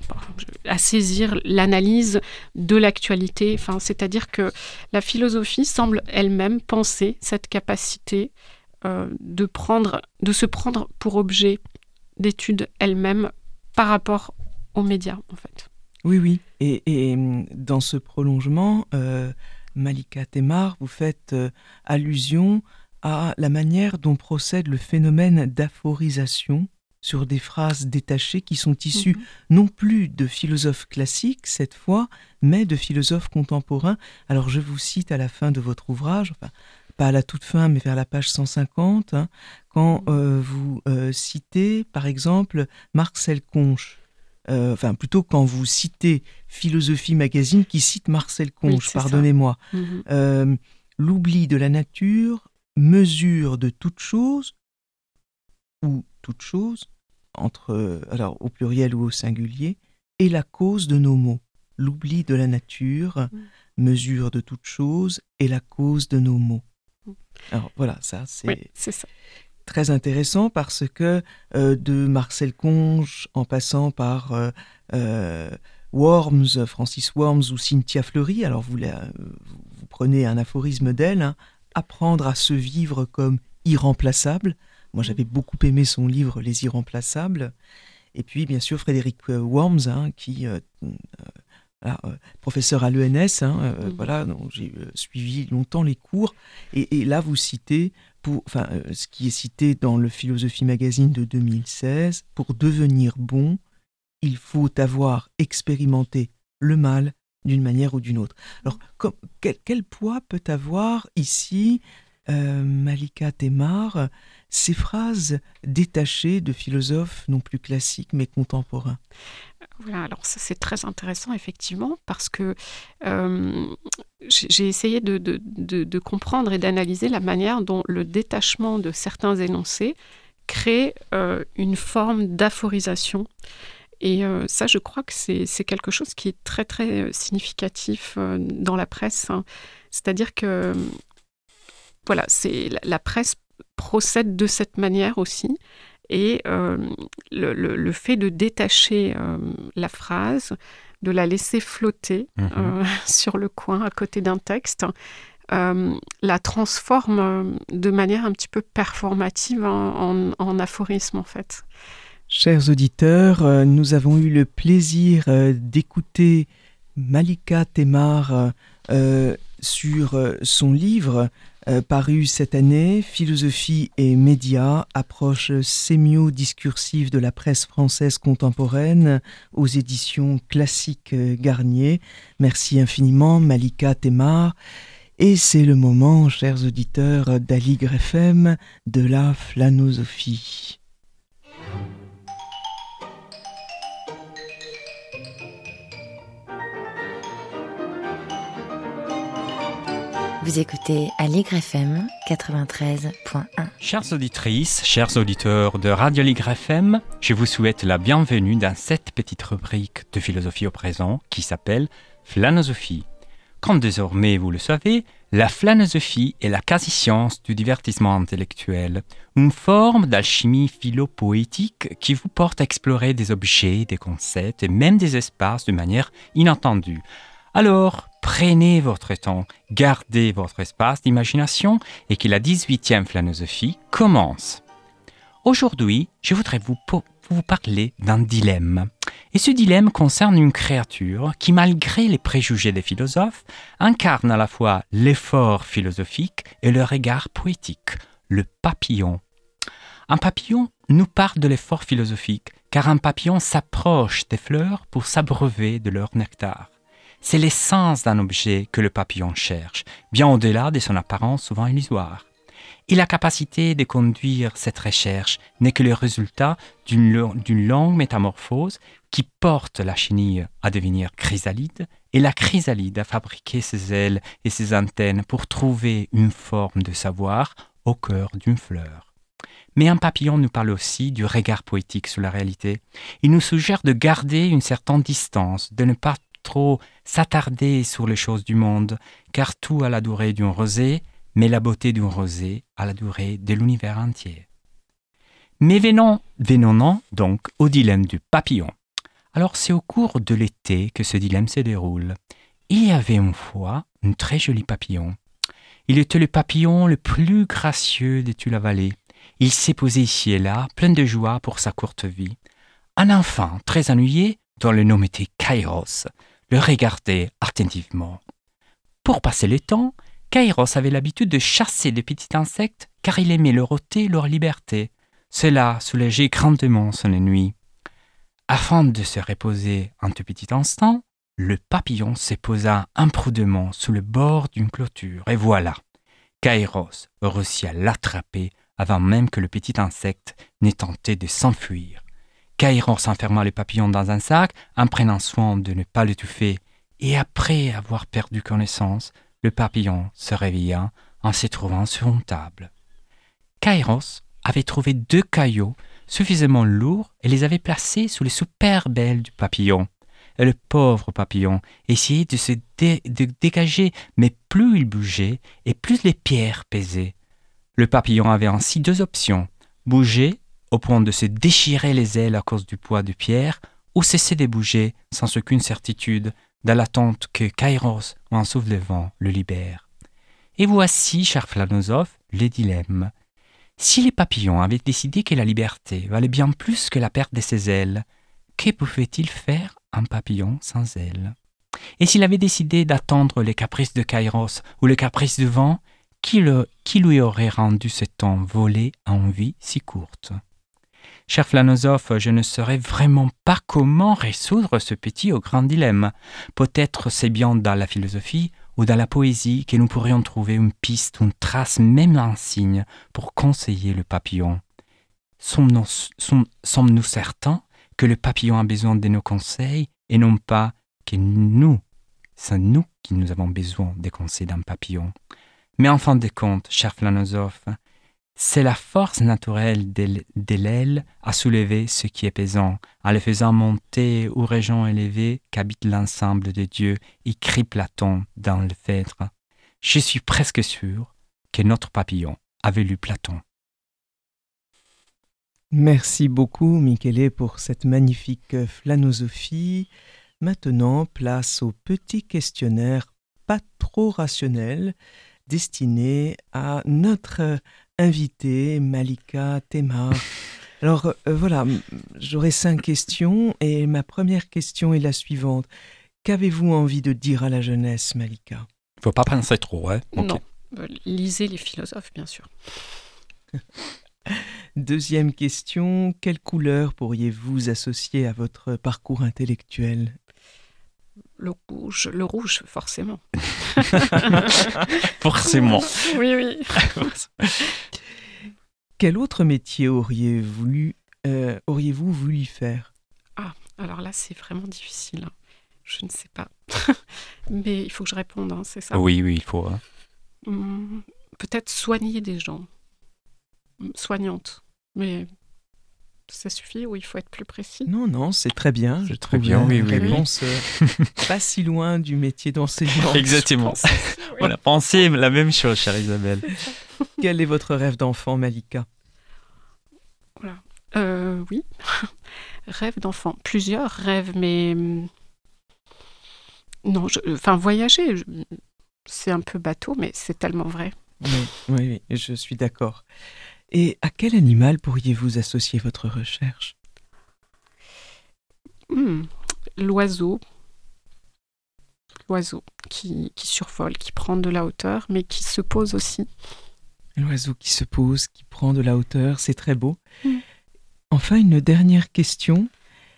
l'analyse de l'actualité. C'est-à-dire que la philosophie semble elle-même penser cette capacité de se prendre pour objet d'étude elle-même par rapport aux médias, en fait. Oui. Et dans ce prolongement, Malika Temar, vous faites allusion à la manière dont procède le phénomène d'aphorisation sur des phrases détachées qui sont issues non plus de philosophes classiques cette fois, mais de philosophes contemporains. Alors je vous cite à la fin de votre ouvrage, pas à la toute fin, mais vers la page 150, quand vous citez par exemple Marcel Conche. Plutôt quand vous citez Philosophie Magazine qui cite Marcel Conche, pardonnez-moi. L'oubli de la nature, mesure de toute chose, ou toute chose, alors au pluriel ou au singulier, est la cause de nos maux. L'oubli de la nature, mesure de toute chose, est la cause de nos maux. Alors voilà, ça c'est ça. Très intéressant parce que de Marcel Conche en passant par Worms, Francis Worms ou Cynthia Fleury, alors vous prenez un aphorisme d'elle, apprendre à se vivre comme irremplaçable. Moi j'avais beaucoup aimé son livre Les Irremplaçables. Et puis bien sûr Frédéric Worms, qui professeur à l'ENS, dont j'ai suivi longtemps les cours. Et là vous citez ce qui est cité dans le Philosophie Magazine de 2016, pour devenir bon, il faut avoir expérimenté le mal d'une manière ou d'une autre. Alors, quel poids peut avoir ici, Malika Temar, ces phrases détachées de philosophes non plus classiques mais contemporains ? Voilà, alors ça c'est très intéressant effectivement parce que j'ai essayé de comprendre et d'analyser la manière dont le détachement de certains énoncés crée une forme d'aphorisation. Et ça, je crois que c'est quelque chose qui est très très significatif dans la presse. C'est-à-dire que la presse procède de cette manière aussi. Et le fait de détacher la phrase, de la laisser flotter sur le coin à côté d'un texte, la transforme de manière un petit peu performative en aphorisme en fait. Chers auditeurs, nous avons eu le plaisir d'écouter Malika Temar sur son livre paru cette année, Philosophie et médias, approche sémio-discursive de la presse française contemporaine aux éditions Classiques Garnier. Merci infiniment Malika Temar. Et c'est le moment, chers auditeurs d'Aligre FM, de la flânosophie. Vous écoutez Aligre FM 93.1. Chères auditrices, chers auditeurs de Radio Aligre FM, je vous souhaite la bienvenue dans cette petite rubrique de philosophie au présent qui s'appelle Flânosophie. Comme désormais vous le savez, la flânosophie est la quasi-science du divertissement intellectuel, une forme d'alchimie philo-poétique qui vous porte à explorer des objets, des concepts et même des espaces de manière inattendue. Alors, prenez votre temps, gardez votre espace d'imagination et que la 18e flânosophie commence. Aujourd'hui, je voudrais vous parler d'un dilemme. Et ce dilemme concerne une créature qui, malgré les préjugés des philosophes, incarne à la fois l'effort philosophique et le regard poétique, le papillon. Un papillon nous parle de l'effort philosophique, car un papillon s'approche des fleurs pour s'abreuver de leur nectar. C'est l'essence d'un objet que le papillon cherche, bien au-delà de son apparence souvent illusoire. Et la capacité de conduire cette recherche n'est que le résultat d'une longue métamorphose qui porte la chenille à devenir chrysalide et la chrysalide à fabriquer ses ailes et ses antennes pour trouver une forme de savoir au cœur d'une fleur. Mais un papillon nous parle aussi du regard poétique sur la réalité. Il nous suggère de garder une certaine distance, de ne pas trop s'attarder sur les choses du monde, car tout a la durée d'une rosée, mais la beauté d'une rosée a la durée de l'univers entier. Mais venons donc au dilemme du papillon. Alors c'est au cours de l'été que ce dilemme se déroule. Il y avait une fois un très joli papillon. Il était le papillon le plus gracieux de toute la vallée. Il s'est posé ici et là, plein de joie pour sa courte vie. Un enfant très ennuyé, dont le nom était Kairos, le regardait attentivement. Pour passer le temps, Kairos avait l'habitude de chasser des petits insectes car il aimait leur ôter leur liberté. Cela soulageait grandement son ennui. Afin de se reposer un tout petit instant, le papillon se posa imprudemment sous le bord d'une clôture. Et voilà, Kairos réussit à l'attraper avant même que le petit insecte n'ait tenté de s'enfuir. Kairos enferma le papillon dans un sac en prenant soin de ne pas l'étouffer. Et après avoir perdu connaissance, le papillon se réveilla en se trouvant sur une table. Kairos avait trouvé 2 cailloux suffisamment lourds et les avait placés sous les superbes ailes du papillon. Et le pauvre papillon essayait de se dégager, mais plus il bougeait et plus les pierres pesaient. Le papillon avait ainsi 2 options, bouger au point de se déchirer les ailes à cause du poids de pierre, ou cesser de bouger sans aucune certitude, dans l'attente que Kairos ou un souffle de vent le libère. Et voici, cher philosophe, le dilemme. Si les papillons avaient décidé que la liberté valait bien plus que la perte de ses ailes, que pouvait-il faire un papillon sans ailes? Et s'il avait décidé d'attendre les caprices de Kairos ou les caprices du vent, qui lui aurait rendu cet envolé en vie si courte? Cher philosophe, je ne saurais vraiment pas comment résoudre ce petit ou grand dilemme. Peut-être c'est bien dans la philosophie ou dans la poésie que nous pourrions trouver une piste, une trace, même un signe pour conseiller le papillon. Sommes-nous certains que le papillon a besoin de nos conseils et non pas que c'est nous qui nous avons besoin des conseils d'un papillon? Mais en fin de compte, cher philosophe, c'est la force naturelle de l'aile à soulever ce qui est pesant, en le faisant monter aux régions élevées qu'habite l'ensemble de Dieu, écrit Platon dans le Phèdre. Je suis presque sûr que notre papillon avait lu Platon. Merci beaucoup, Michele, pour cette magnifique flânosophie. Maintenant, place au petit questionnaire pas trop rationnel destiné à notre invitée Malika Temar. Alors voilà, j'aurai 5 questions et ma première question est la suivante. Qu'avez-vous envie de dire à la jeunesse, Malika ? Il ne faut pas penser trop, hein? Ok. Non, lisez les philosophes, bien sûr. Deuxième question, quelle couleur pourriez-vous associer à votre parcours intellectuel ? Le rouge, forcément. Forcément. Oui, oui. Quel autre métier auriez-vous voulu faire ? Ah, alors là, c'est vraiment difficile. Hein. Je ne sais pas. Mais il faut que je réponde, hein, c'est ça. Oui, il faut. Hein. Peut-être soigner des gens. Soignante. Mais ça suffit ou il faut être plus précis ? Non, c'est très bien. Je très trouve bien, oui. réponse pas si loin du métier d'enseignant. Exactement. On a pensé la même chose, chère Isabelle. Quel est votre rêve d'enfant, Malika ? Voilà. Oui. Rêve d'enfant. Plusieurs rêves, mais... Non, voyager, c'est un peu bateau, mais c'est tellement vrai. Oui, je suis d'accord. Et à quel animal pourriez-vous associer votre recherche ? L'oiseau qui survole, qui prend de la hauteur, mais qui se pose aussi. L'oiseau qui se pose, qui prend de la hauteur, c'est très beau. Enfin, une dernière question.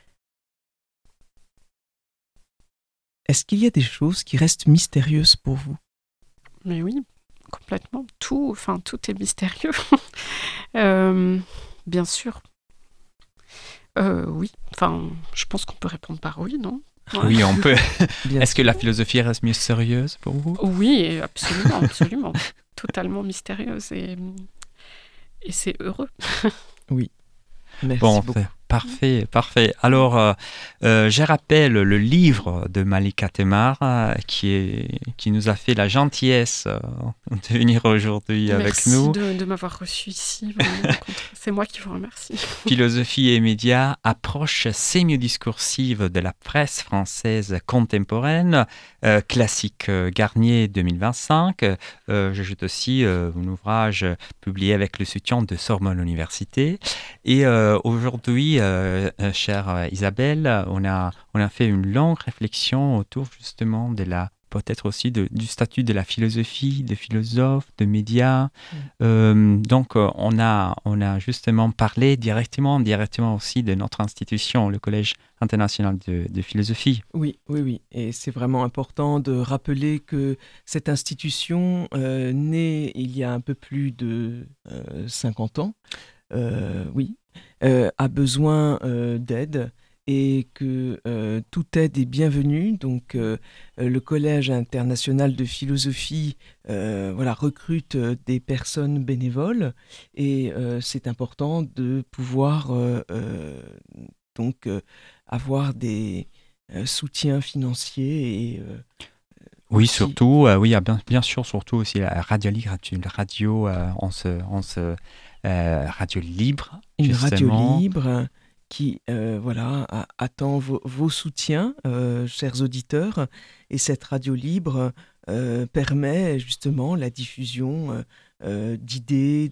Est-ce qu'il y a des choses qui restent mystérieuses pour vous ? Mais oui, complètement. Tout est mystérieux. Bien sûr. Oui. Je pense qu'on peut répondre par oui, non ? Ouais. Oui, on peut. Bien Est-ce que la philosophie reste mystérieuse pour vous ? Oui, absolument. Totalement mystérieuse et c'est heureux. Oui. Merci beaucoup. Parfait. Alors, je rappelle le livre de Malika Temar qui nous a fait la gentillesse de venir aujourd'hui avec nous. Merci de m'avoir reçu ici. C'est moi qui vous remercie. Philosophie et médias, approche sémio-discursive de la presse française contemporaine, classique Garnier 2025. J'ajoute aussi un ouvrage publié avec le soutien de Sorbonne Université. Et aujourd'hui, chère Isabelle, on a fait une longue réflexion autour justement de peut-être aussi du statut de la philosophie, de philosophe, de médias. Donc, on a justement parlé directement aussi de notre institution, le Collège international de philosophie. Oui. Et c'est vraiment important de rappeler que cette institution, née il y a un peu plus de 50 ans, a besoin d'aide et que toute aide est bienvenue. Donc, le Collège international de philosophie recrute des personnes bénévoles et c'est important de pouvoir avoir des soutiens financiers et oui, aussi... surtout, bien sûr, surtout aussi la radio libre, radio libre. Une justement. Radio libre qui attend vos soutiens, chers auditeurs. Et cette radio libre permet justement la diffusion d'idées,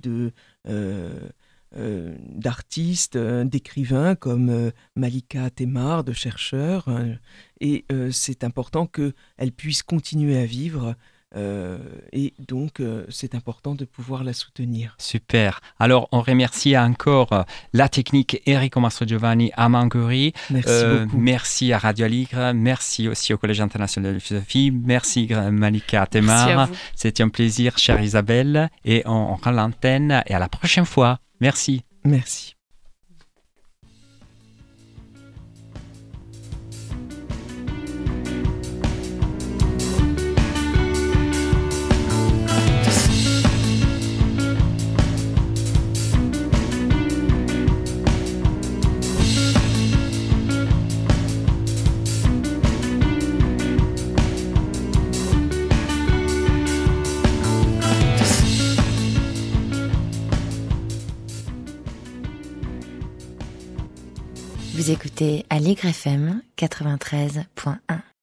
d'artistes, d'écrivains comme Malika Temar, de chercheurs. Et c'est important qu'elle puisse continuer à vivre. Et donc, c'est important de pouvoir la soutenir. Super. Alors, on remercie encore la technique Enrico Mastrogiovanni à Mangouri. Merci beaucoup. Merci à Radio Ligre. Merci aussi au Collège international de philosophie. Merci Malika Temar. Merci à vous. C'était un plaisir, chère Isabelle. Et on rend l'antenne. Et à la prochaine fois. Merci. Merci. Vous écoutez Allegre FM 93.1.